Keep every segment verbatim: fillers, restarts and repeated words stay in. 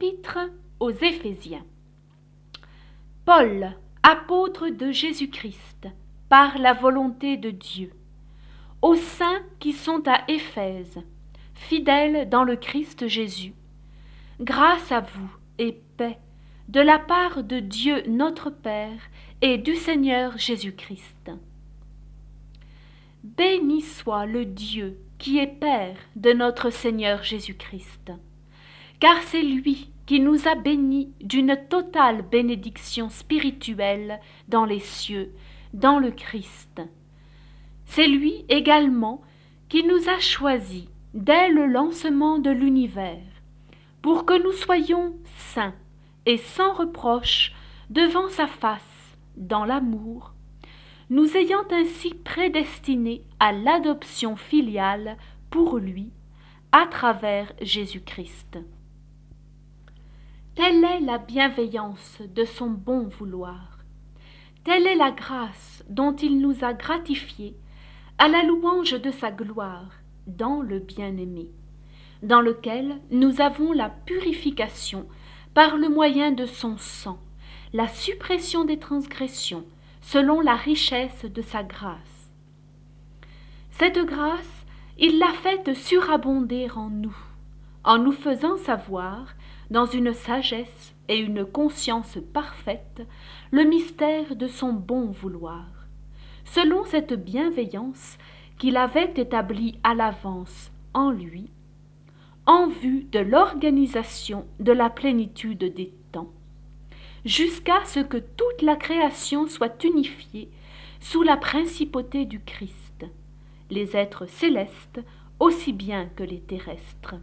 Épître aux Éphésiens. Paul, apôtre de Jésus-Christ, par la volonté de Dieu, aux saints qui sont à Éphèse, fidèles dans le Christ Jésus, grâce à vous et paix de la part de Dieu notre Père et du Seigneur Jésus-Christ. Béni soit le Dieu qui est Père de notre Seigneur Jésus-Christ, car c'est lui qui nous a bénis d'une totale bénédiction spirituelle dans les cieux, dans le Christ. C'est lui également qui nous a choisis dès le lancement de l'univers, pour que nous soyons saints et sans reproche devant sa face, dans l'amour, nous ayant ainsi prédestinés à l'adoption filiale pour lui, à travers Jésus-Christ. Telle est la bienveillance de son bon vouloir. Telle est la grâce dont il nous a gratifiés à la louange de sa gloire dans le bien-aimé, dans lequel nous avons la purification par le moyen de son sang, la suppression des transgressions selon la richesse de sa grâce. Cette grâce, il l'a faite surabonder en nous, en nous faisant savoir, dans une sagesse et une conscience parfaite, le mystère de son bon vouloir, selon cette bienveillance qu'il avait établie à l'avance en lui, en vue de l'organisation de la plénitude des temps, jusqu'à ce que toute la création soit unifiée sous la principauté du Christ, les êtres célestes aussi bien que les terrestres.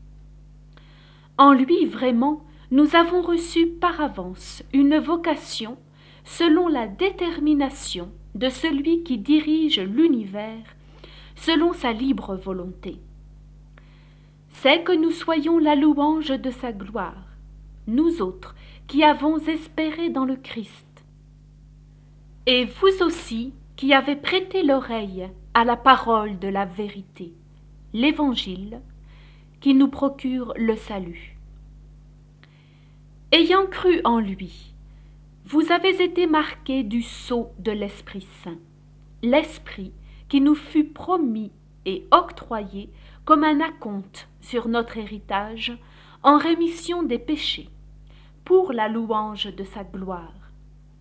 En lui, vraiment, nous avons reçu par avance une vocation selon la détermination de celui qui dirige l'univers, selon sa libre volonté. C'est que nous soyons la louange de sa gloire, nous autres qui avons espéré dans le Christ. Et vous aussi qui avez prêté l'oreille à la parole de la vérité, l'Évangile, qui nous procure le salut. Ayant cru en lui, vous avez été marqués du sceau de l'Esprit Saint, l'Esprit qui nous fut promis et octroyé comme un acompte sur notre héritage en rémission des péchés, pour la louange de sa gloire.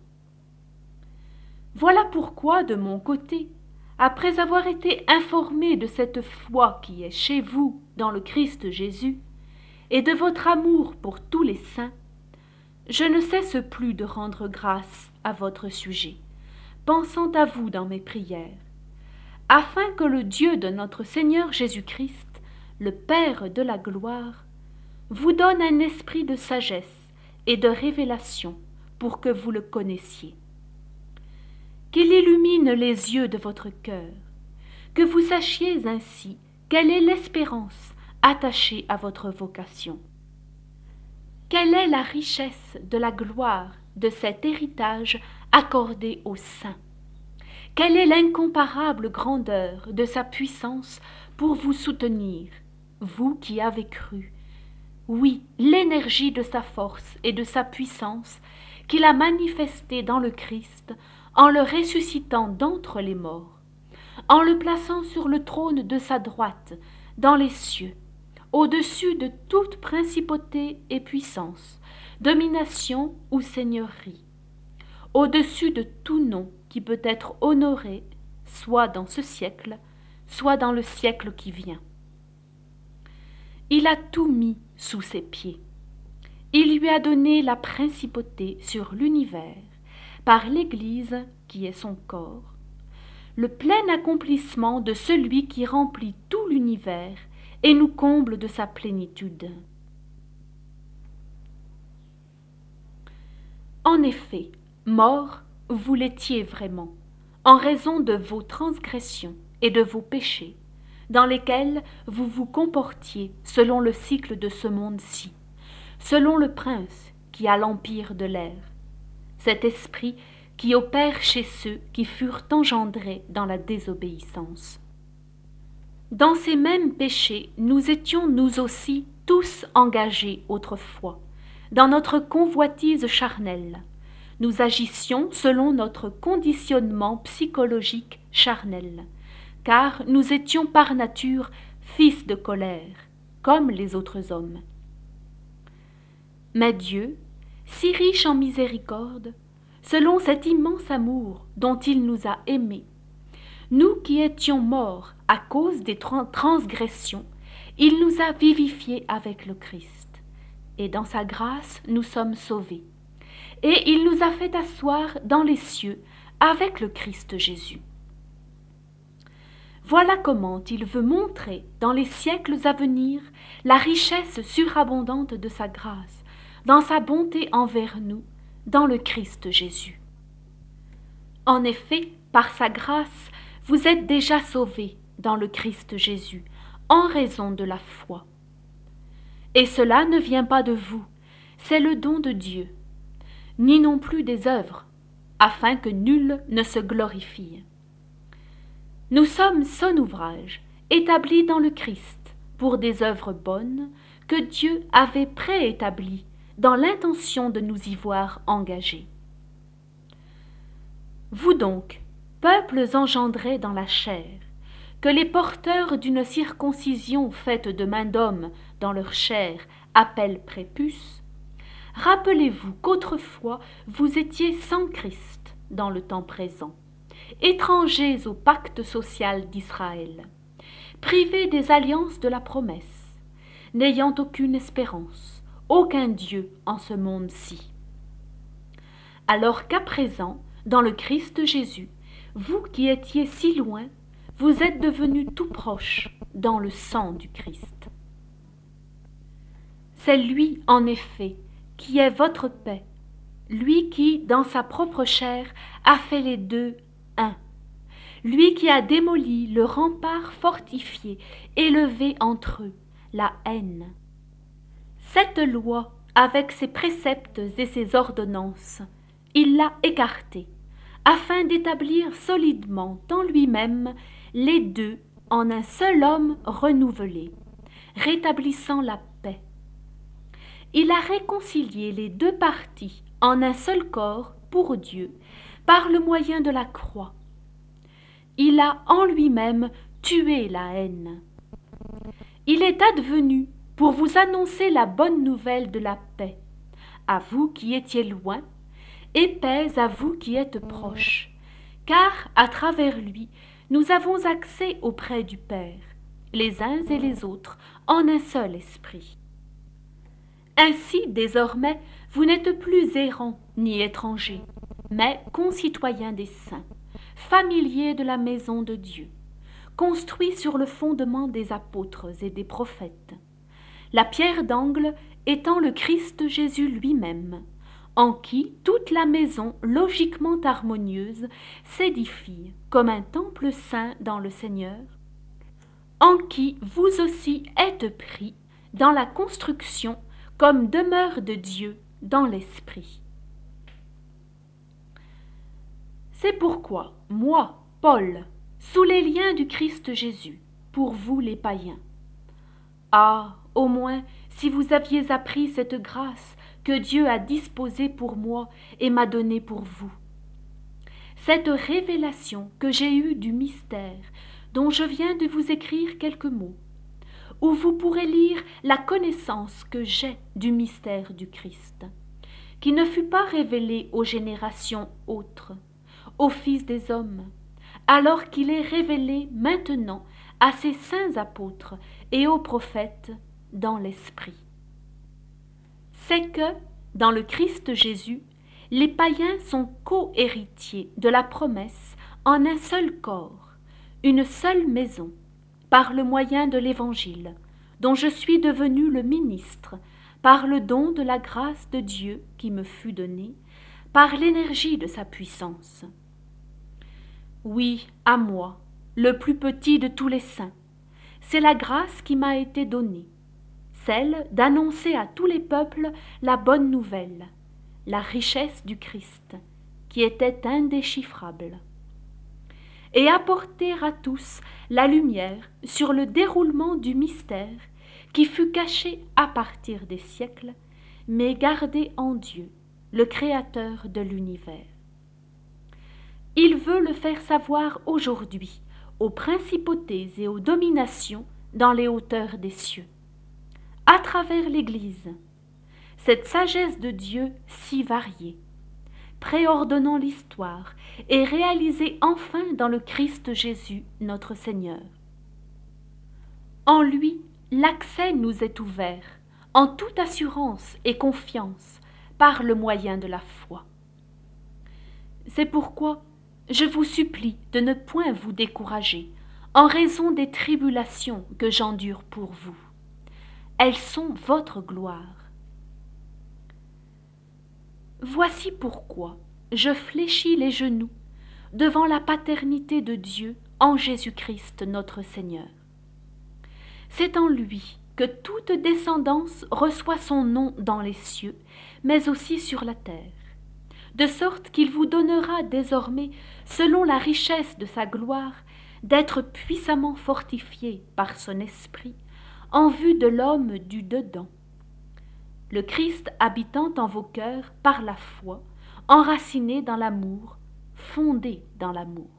Voilà pourquoi, de mon côté, après avoir été informé de cette foi qui est chez vous dans le Christ Jésus, et de votre amour pour tous les saints, je ne cesse plus de rendre grâce à votre sujet, pensant à vous dans mes prières, afin que le Dieu de notre Seigneur Jésus-Christ, le Père de la gloire, vous donne un esprit de sagesse et de révélation pour que vous le connaissiez. Qu'il illumine les yeux de votre cœur, que vous sachiez ainsi quelle est l'espérance attachée à votre vocation. Quelle est la richesse de la gloire de cet héritage accordé aux saints? Quelle est l'incomparable grandeur de sa puissance pour vous soutenir, vous qui avez cru? Oui, l'énergie de sa force et de sa puissance qu'il a manifestée dans le Christ en le ressuscitant d'entre les morts, en le plaçant sur le trône de sa droite dans les cieux, au-dessus de toute principauté et puissance, domination ou seigneurie, au-dessus de tout nom qui peut être honoré, soit dans ce siècle, soit dans le siècle qui vient. Il a tout mis sous ses pieds. Il lui a donné la principauté sur l'univers, par l'Église qui est son corps, le plein accomplissement de celui qui remplit tout l'univers et nous comble de sa plénitude. En effet, morts, vous l'étiez vraiment, en raison de vos transgressions et de vos péchés, dans lesquels vous vous comportiez selon le cycle de ce monde-ci, selon le prince qui a l'empire de l'air, cet esprit qui opère chez ceux qui furent engendrés dans la désobéissance. Dans ces mêmes péchés, nous étions nous aussi tous engagés autrefois, dans notre convoitise charnelle. Nous agissions selon notre conditionnement psychologique charnel, car nous étions par nature fils de colère, comme les autres hommes. Mais Dieu, si riche en miséricorde, selon cet immense amour dont il nous a aimés, nous qui étions morts à cause des transgressions, il nous a vivifiés avec le Christ, et dans sa grâce nous sommes sauvés. Et il nous a fait asseoir dans les cieux avec le Christ Jésus. Voilà comment il veut montrer dans les siècles à venir la richesse surabondante de sa grâce, dans sa bonté envers nous, dans le Christ Jésus. En effet, par sa grâce, vous êtes déjà sauvés dans le Christ Jésus, en raison de la foi. Et cela ne vient pas de vous, c'est le don de Dieu, ni non plus des œuvres, afin que nul ne se glorifie. Nous sommes son ouvrage, établi dans le Christ, pour des œuvres bonnes que Dieu avait préétablies dans l'intention de nous y voir engagés. Vous donc, peuples engendrés dans la chair, que les porteurs d'une circoncision faite de main d'homme dans leur chair appellent prépuce, rappelez-vous qu'autrefois vous étiez sans Christ dans le temps présent, étrangers au pacte social d'Israël, privés des alliances de la promesse, n'ayant aucune espérance, aucun Dieu en ce monde-ci. Alors qu'à présent, dans le Christ Jésus, vous qui étiez si loin, vous êtes devenus tout proches dans le sang du Christ. C'est lui, en effet, qui est votre paix, lui qui, dans sa propre chair, a fait les deux un, lui qui a démoli le rempart fortifié, élevé entre eux, la haine. Cette loi, avec ses préceptes et ses ordonnances, il l'a écartée, afin d'établir solidement en lui-même les deux en un seul homme renouvelé, rétablissant la paix. Il a réconcilié les deux parties en un seul corps pour Dieu, par le moyen de la croix. Il a en lui-même tué la haine. Il est advenu pour vous annoncer la bonne nouvelle de la paix, à vous qui étiez loin, et paix à vous qui êtes proches, car à travers lui, nous avons accès auprès du Père, les uns et les autres, en un seul esprit. Ainsi, désormais, vous n'êtes plus errants ni étrangers, mais concitoyens des saints, familiers de la maison de Dieu, construits sur le fondement des apôtres et des prophètes, la pierre d'angle étant le Christ Jésus lui-même, en qui toute la maison logiquement harmonieuse s'édifie comme un temple saint dans le Seigneur, en qui vous aussi êtes pris dans la construction comme demeure de Dieu dans l'Esprit. C'est pourquoi, moi, Paul, sous les liens du Christ Jésus, pour vous les païens. Ah, au moins, si vous aviez appris cette grâce que Dieu a disposée pour moi et m'a donnée pour vous. Cette révélation que j'ai eue du mystère, dont je viens de vous écrire quelques mots, où vous pourrez lire la connaissance que j'ai du mystère du Christ, qui ne fut pas révélé aux générations autres, aux fils des hommes, alors qu'il est révélé maintenant à ses saints apôtres et aux prophètes dans l'Esprit. C'est que, dans le Christ Jésus, les païens sont co-héritiers de la promesse en un seul corps, une seule maison, par le moyen de l'Évangile, dont je suis devenu le ministre, par le don de la grâce de Dieu qui me fut donnée, par l'énergie de sa puissance. Oui, à moi, le plus petit de tous les saints, c'est la grâce qui m'a été donnée, celle d'annoncer à tous les peuples la bonne nouvelle, la richesse du Christ, qui était indéchiffrable, et apporter à tous la lumière sur le déroulement du mystère qui fut caché à partir des siècles, mais gardez en Dieu, le Créateur de l'univers. Il veut le faire savoir aujourd'hui aux principautés et aux dominations dans les hauteurs des cieux, à travers l'Église, cette sagesse de Dieu si variée, préordonnant l'histoire et réalisée enfin dans le Christ Jésus, notre Seigneur. En lui, l'accès nous est ouvert, en toute assurance et confiance, par le moyen de la foi. C'est pourquoi je vous supplie de ne point vous décourager, en raison des tribulations que j'endure pour vous. Elles sont votre gloire. Voici pourquoi je fléchis les genoux devant la paternité de Dieu en Jésus-Christ notre Seigneur. C'est en lui que toute descendance reçoit son nom dans les cieux, mais aussi sur la terre, de sorte qu'il vous donnera désormais, selon la richesse de sa gloire, d'être puissamment fortifié par son esprit, en vue de l'homme du dedans. Le Christ habitant en vos cœurs par la foi, enraciné dans l'amour, fondé dans l'amour.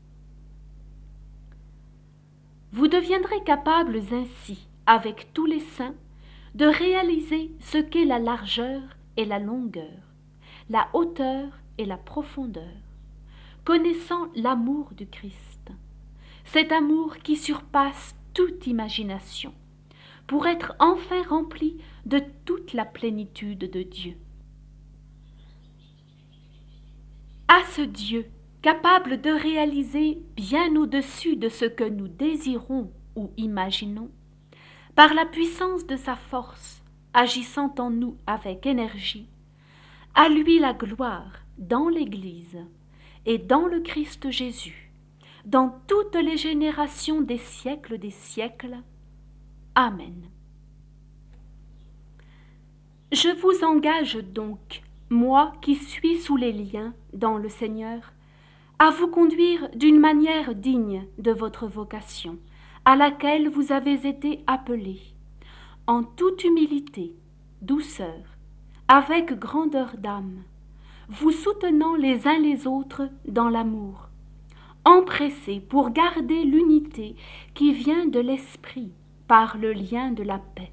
Vous deviendrez capables ainsi, avec tous les saints, de réaliser ce qu'est la largeur et la longueur, la hauteur et la profondeur, connaissant l'amour du Christ, cet amour qui surpasse toute imagination, pour être enfin rempli de toute la plénitude de Dieu. À ce Dieu, capable de réaliser bien au-dessus de ce que nous désirons ou imaginons, par la puissance de sa force, agissant en nous avec énergie, à lui la gloire dans l'Église et dans le Christ Jésus, dans toutes les générations des siècles des siècles. Amen. Je vous engage donc, moi qui suis sous les liens dans le Seigneur, à vous conduire d'une manière digne de votre vocation, à laquelle vous avez été appelés, en toute humilité, douceur, avec grandeur d'âme, vous soutenant les uns les autres dans l'amour, empressés pour garder l'unité qui vient de l'esprit par le lien de la paix.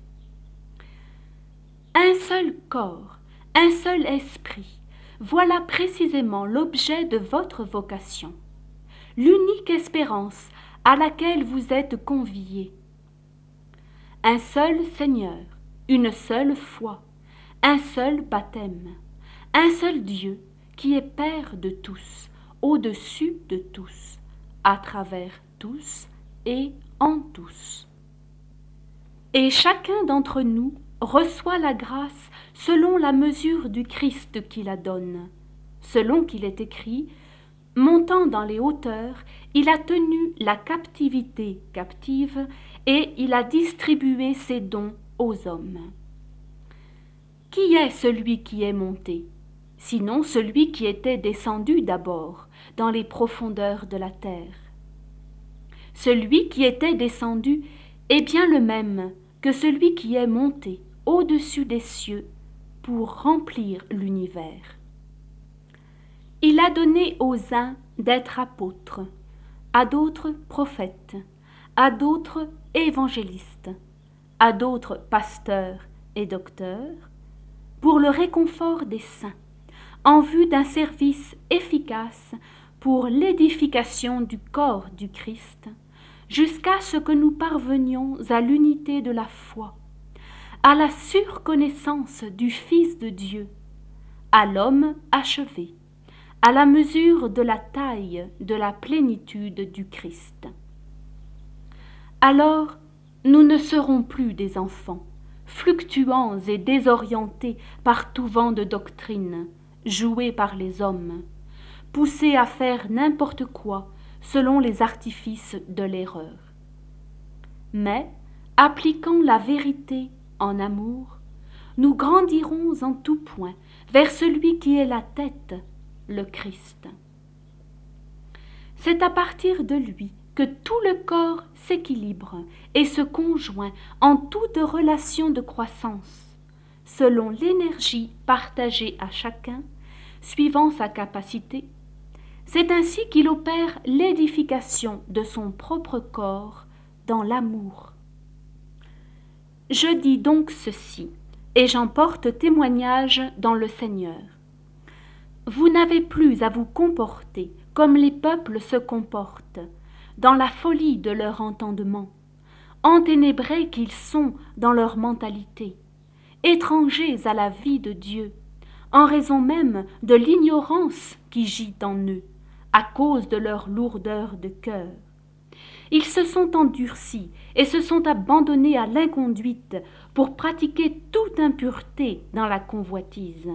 Un seul corps, un seul esprit, voilà précisément l'objet de votre vocation, l'unique espérance à laquelle vous êtes conviés. Un seul Seigneur, une seule foi, un seul baptême, un seul Dieu qui est Père de tous, au-dessus de tous, à travers tous et en tous. Et chacun d'entre nous reçoit la grâce selon la mesure du Christ qui la donne, selon qu'il est écrit, montant dans les hauteurs, il a tenu la captivité captive et il a distribué ses dons aux hommes. Qui est celui qui est monté, sinon celui qui était descendu d'abord dans les profondeurs de la terre? Celui qui était descendu est bien le même que celui qui est monté au-dessus des cieux pour remplir l'univers. Il a donné aux uns d'être apôtres, à d'autres prophètes, à d'autres évangélistes, à d'autres pasteurs et docteurs, pour le réconfort des saints, en vue d'un service efficace pour l'édification du corps du Christ, jusqu'à ce que nous parvenions à l'unité de la foi, à la surconnaissance du Fils de Dieu, à l'homme achevé, à la mesure de la taille de la plénitude du Christ. Alors, nous ne serons plus des enfants, fluctuants et désorientés par tout vent de doctrine, joués par les hommes, poussés à faire n'importe quoi selon les artifices de l'erreur. Mais, appliquant la vérité en amour, nous grandirons en tout point vers celui qui est la tête, le Christ. C'est à partir de lui que tout le corps s'équilibre et se conjoint en toute relation de croissance, selon l'énergie partagée à chacun, suivant sa capacité, c'est ainsi qu'il opère l'édification de son propre corps dans l'amour. Je dis donc ceci, et j'en porte témoignage dans le Seigneur. Vous n'avez plus à vous comporter comme les peuples se comportent, dans la folie de leur entendement, enténébrés qu'ils sont dans leur mentalité, étrangers à la vie de Dieu, en raison même de l'ignorance qui gît en eux, à cause de leur lourdeur de cœur. Ils se sont endurcis et se sont abandonnés à l'inconduite pour pratiquer toute impureté dans la convoitise.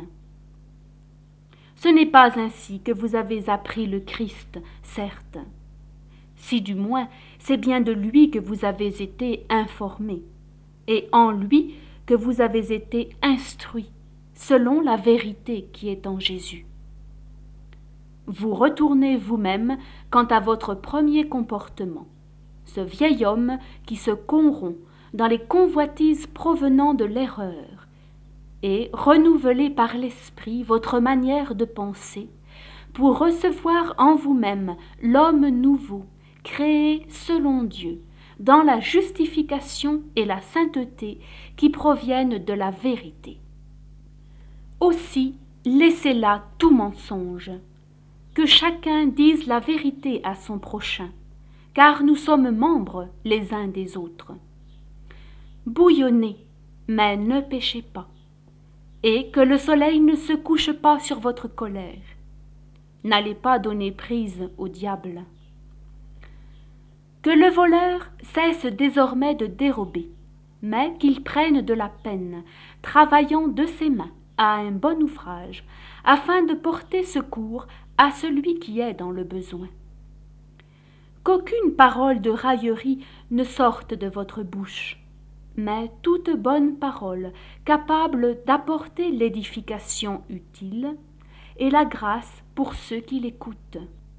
Ce n'est pas ainsi que vous avez appris le Christ, certes. Si du moins c'est bien de lui que vous avez été informés, et en lui que vous avez été instruits, selon la vérité qui est en Jésus. Vous retournez vous-même quant à votre premier comportement, ce vieil homme qui se corrompt dans les convoitises provenant de l'erreur, et renouvelez par l'esprit votre manière de penser, pour recevoir en vous-même l'homme nouveau, créé selon Dieu, dans la justification et la sainteté qui proviennent de la vérité. Aussi, laissez là tout mensonge, que chacun dise la vérité à son prochain, car nous sommes membres les uns des autres. Bouillonnez, mais ne péchez pas, et que le soleil ne se couche pas sur votre colère. N'allez pas donner prise au diable. Que le voleur cesse désormais de dérober, mais qu'il prenne de la peine, travaillant de ses mains à un bon ouvrage, afin de porter secours à celui qui est dans le besoin. Qu'aucune parole de raillerie ne sorte de votre bouche, mais toute bonne parole capable d'apporter l'édification utile et la grâce pour ceux qui l'écoutent.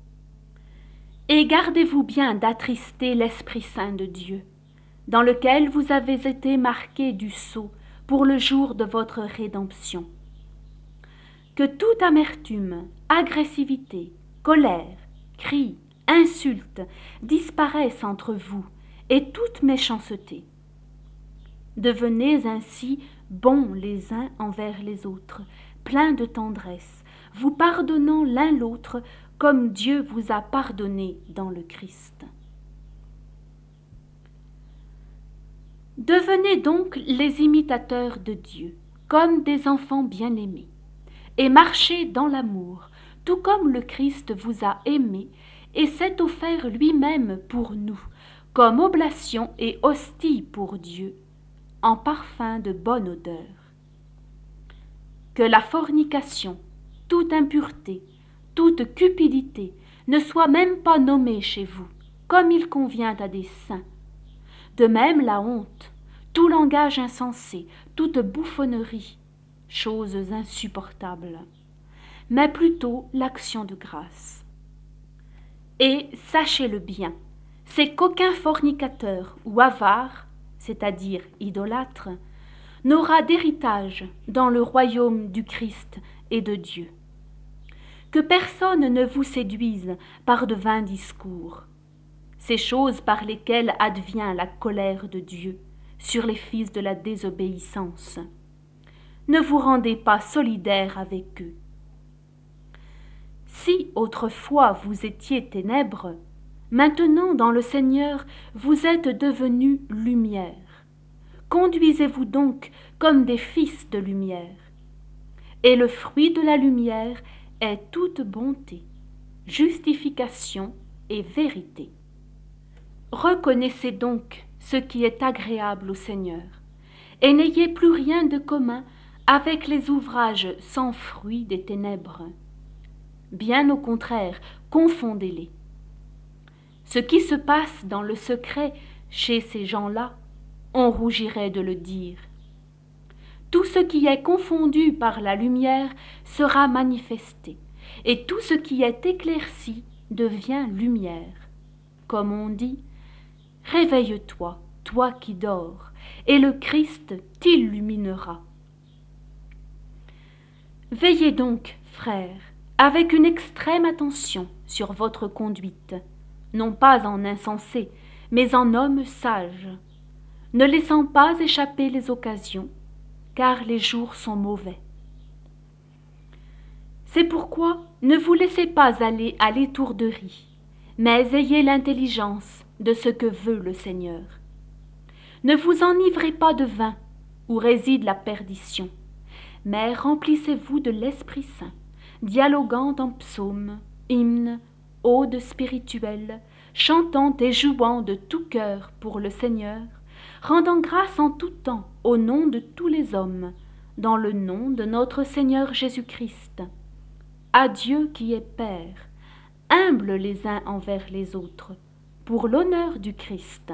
Et gardez-vous bien d'attrister l'Esprit Saint de Dieu, dans lequel vous avez été marqués du sceau pour le jour de votre rédemption. Que toute amertume, agressivité, colère, cris, insultes disparaissent entre vous, et toute méchanceté. Devenez ainsi bons les uns envers les autres, pleins de tendresse, vous pardonnant l'un l'autre comme Dieu vous a pardonné dans le Christ. Devenez donc les imitateurs de Dieu, comme des enfants bien-aimés, et marchez dans l'amour, tout comme le Christ vous a aimés et s'est offert lui-même pour nous, comme oblation et hostie pour Dieu, en parfum de bonne odeur. Que la fornication, toute impureté, toute cupidité ne soit même pas nommée chez vous, comme il convient à des saints. De même la honte, tout langage insensé, toute bouffonnerie, choses insupportables, mais plutôt l'action de grâce. Et sachez-le bien, c'est qu'aucun fornicateur ou avare, c'est-à-dire idolâtre, n'aura d'héritage dans le royaume du Christ et de Dieu. Que personne ne vous séduise par de vains discours, ces choses par lesquelles advient la colère de Dieu sur les fils de la désobéissance. Ne vous rendez pas solidaires avec eux. Si autrefois vous étiez ténèbres, maintenant dans le Seigneur vous êtes devenus lumière. Conduisez-vous donc comme des fils de lumière. Et le fruit de la lumière est toute bonté, justification et vérité. Reconnaissez donc ce qui est agréable au Seigneur, et n'ayez plus rien de commun avec les ouvrages sans fruit des ténèbres. Bien au contraire, confondez-les. Ce qui se passe dans le secret chez ces gens-là, on rougirait de le dire. Tout ce qui est confondu par la lumière sera manifesté, et tout ce qui est éclairci devient lumière. Comme on dit, « Réveille-toi, toi qui dors, et le Christ t'illuminera. » Veillez donc, frères, avec une extrême attention sur votre conduite, non pas en insensé, mais en homme sage, ne laissant pas échapper les occasions, car les jours sont mauvais. C'est pourquoi ne vous laissez pas aller à l'étourderie, mais ayez l'intelligence de ce que veut le Seigneur. Ne vous enivrez pas de vin, où réside la perdition, mais remplissez-vous de l'Esprit Saint, dialoguant en psaumes, hymnes, odes spirituelles, chantant et jouant de tout cœur pour le Seigneur, rendant grâce en tout temps au nom de tous les hommes, dans le nom de notre Seigneur Jésus-Christ. À Dieu qui est Père, humbles les uns envers les autres, pour l'honneur du Christ.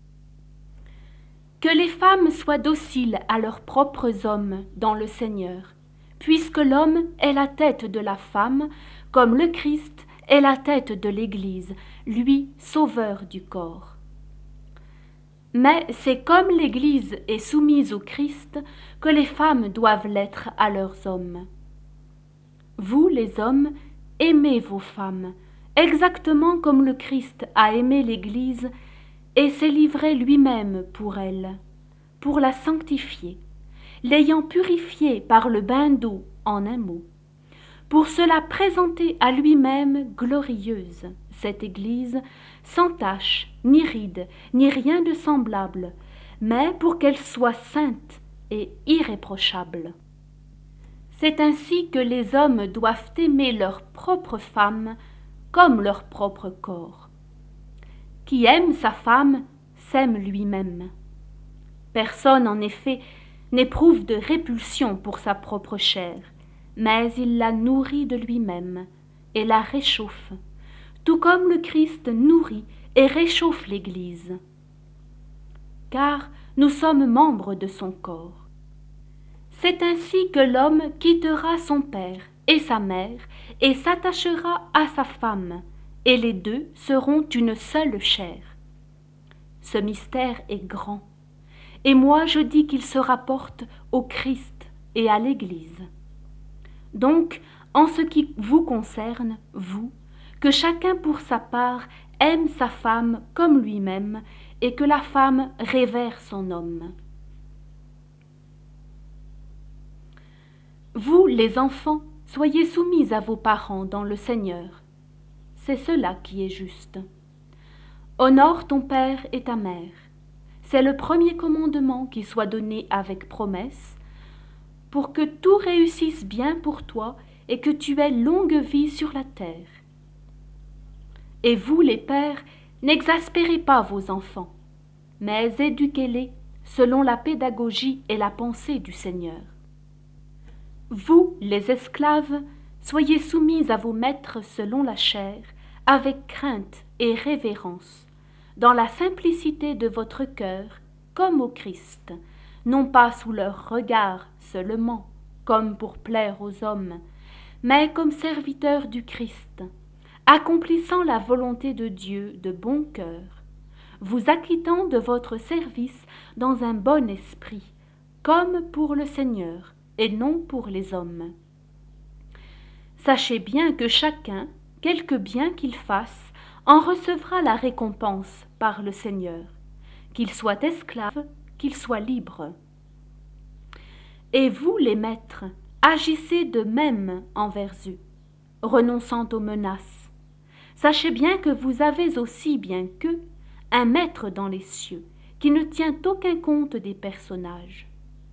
Que les femmes soient dociles à leurs propres hommes dans le Seigneur, puisque l'homme est la tête de la femme, comme le Christ est la tête de l'Église, lui sauveur du corps. Mais c'est comme l'Église est soumise au Christ que les femmes doivent l'être à leurs hommes. Vous, les hommes, aimez vos femmes, exactement comme le Christ a aimé l'Église et s'est livré lui-même pour elle, pour la sanctifier, l'ayant purifiée par le bain d'eau en un mot, pour se la présenter à lui-même glorieuse, cette Église, sans tache, ni ride, ni rien de semblable, mais pour qu'elle soit sainte et irréprochable. C'est ainsi que les hommes doivent aimer leur propre femme comme leur propre corps. Qui aime sa femme s'aime lui-même. Personne, en effet, n'éprouve de répulsion pour sa propre chair, mais il la nourrit de lui-même et la réchauffe, tout comme le Christ nourrit et réchauffe l'Église. Car nous sommes membres de son corps. C'est ainsi que l'homme quittera son père et sa mère et s'attachera à sa femme, et les deux seront une seule chair. Ce mystère est grand, et moi je dis qu'il se rapporte au Christ et à l'Église. Donc, en ce qui vous concerne, vous, que chacun pour sa part aime sa femme comme lui-même, et que la femme révère son homme. Vous, les enfants, soyez soumis à vos parents dans le Seigneur. C'est cela qui est juste. Honore ton père et ta mère. C'est le premier commandement qui soit donné avec promesse, pour que tout réussisse bien pour toi et que tu aies longue vie sur la terre. Et vous, les pères, n'exaspérez pas vos enfants, mais éduquez-les selon la pédagogie et la pensée du Seigneur. Vous, les esclaves, soyez soumis à vos maîtres selon la chair, avec crainte et révérence, dans la simplicité de votre cœur, comme au Christ, non pas sous leur regard seulement, comme pour plaire aux hommes, mais comme serviteurs du Christ, accomplissant la volonté de Dieu de bon cœur, vous acquittant de votre service dans un bon esprit, comme pour le Seigneur, et non pour les hommes. Sachez bien que chacun, quelque bien qu'il fasse, en recevra la récompense par le Seigneur, qu'il soit esclave, qu'il soit libre. Et vous, les maîtres, agissez de même envers eux, renonçant aux menaces. Sachez bien que vous avez aussi bien qu'eux un maître dans les cieux, qui ne tient aucun compte des personnages.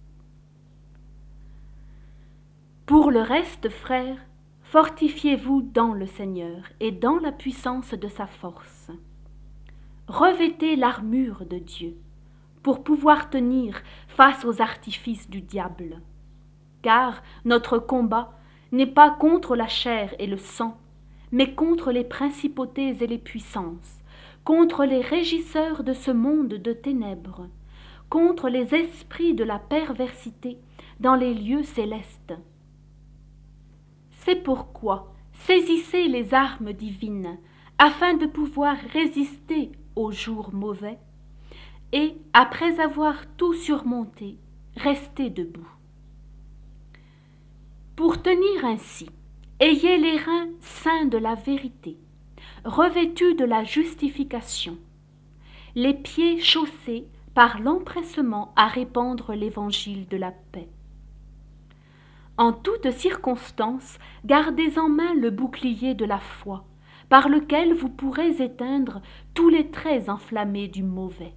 Pour le reste, frères, fortifiez-vous dans le Seigneur et dans la puissance de sa force. Revêtez l'armure de Dieu pour pouvoir tenir face aux artifices du diable. Car notre combat n'est pas contre la chair et le sang, mais contre les principautés et les puissances, contre les régisseurs de ce monde de ténèbres, contre les esprits de la perversité dans les lieux célestes. C'est pourquoi saisissez les armes divines, afin de pouvoir résister aux jours mauvais, et, après avoir tout surmonté, restez debout. Pour tenir ainsi, ayez les reins saints de la vérité, revêtus de la justification, les pieds chaussés par l'empressement à répandre l'évangile de la paix. En toutes circonstances, gardez en main le bouclier de la foi, par lequel vous pourrez éteindre tous les traits enflammés du mauvais.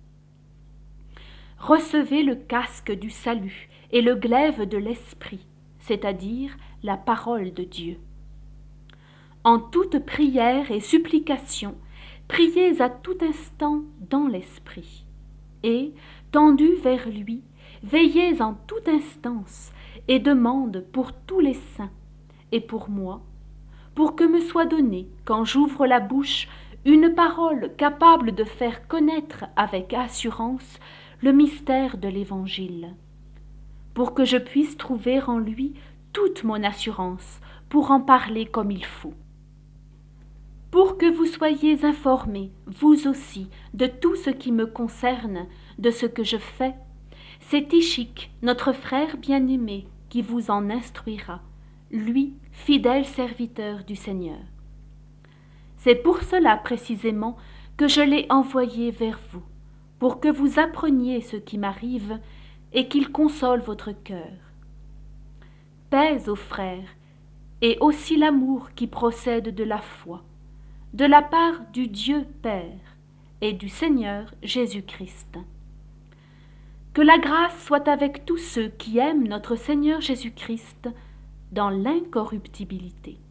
Recevez le casque du salut et le glaive de l'esprit, c'est-à-dire la parole de Dieu. En toute prière et supplication, priez à tout instant dans l'esprit, et, tendus vers lui, veillez en toute instance et demande pour tous les saints et pour moi, pour que me soit donnée, quand j'ouvre la bouche, une parole capable de faire connaître avec assurance le mystère de l'Évangile, pour que je puisse trouver en lui toute mon assurance pour en parler comme il faut. Pour que vous soyez informés, vous aussi, de tout ce qui me concerne, de ce que je fais, c'est Tychik, notre frère bien-aimé, qui vous en instruira, lui, fidèle serviteur du Seigneur. C'est pour cela précisément que je l'ai envoyé vers vous, pour que vous appreniez ce qui m'arrive et qu'il console votre cœur. Paix aux frères, et aussi l'amour qui procède de la foi, de la part du Dieu Père et du Seigneur Jésus-Christ. Que la grâce soit avec tous ceux qui aiment notre Seigneur Jésus-Christ dans l'incorruptibilité.